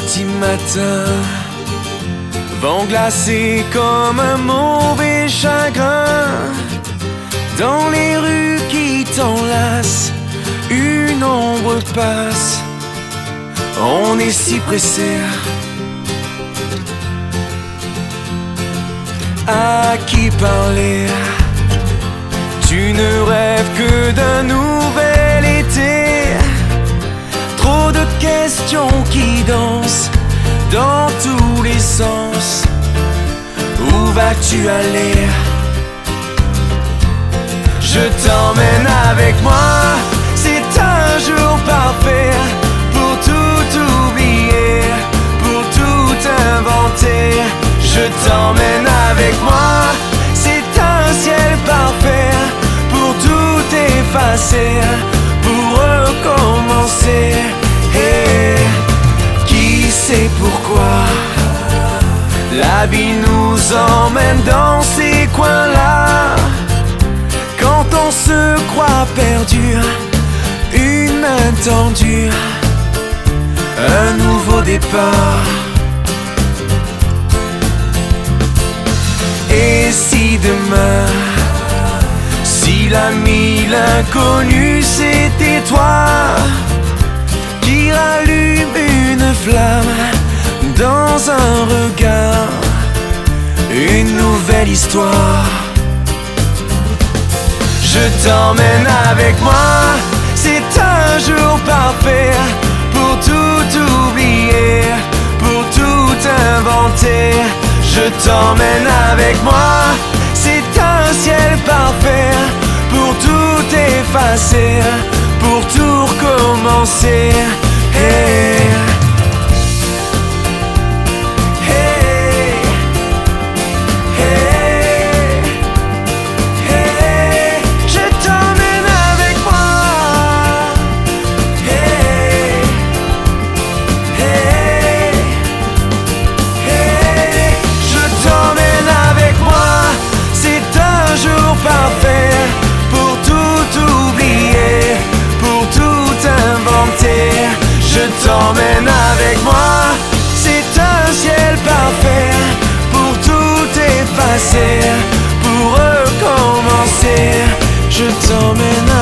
petit matin, vent glacé comme un mauvais chagrin. Dans les rues qui t'enlacent, une ombre passe. On est si pressé. À qui parler? Tu ne rêves que d'un nouvel été. Trop de questions qui dansent dans tous les sens. Où vas-tu aller? Je t'emmène avec moi. C'est un jour parfait pour tout oublier, pour tout inventer. Je t'emmène avec moi. C'est un ciel parfait pour tout effacer, pour recommencer. Et qui sait pourquoi la vie nous emmène dans ces coins-là, quand on se croit perdu, une main tendue, un nouveau départ. Et si demain, si l'ami, l'inconnu, c'était toi, qui rallume une flamme dans un regard, une nouvelle histoire. Je t'emmène avec moi. C'est un jour parfait pour tout oublier, pour tout inventer. Je t'emmène avec moi. C'est un ciel parfait pour tout effacer, pour tout recommencer. Hey. Je t'emmène avec moi. C'est un ciel parfait pour tout effacer, pour recommencer. Je t'emmène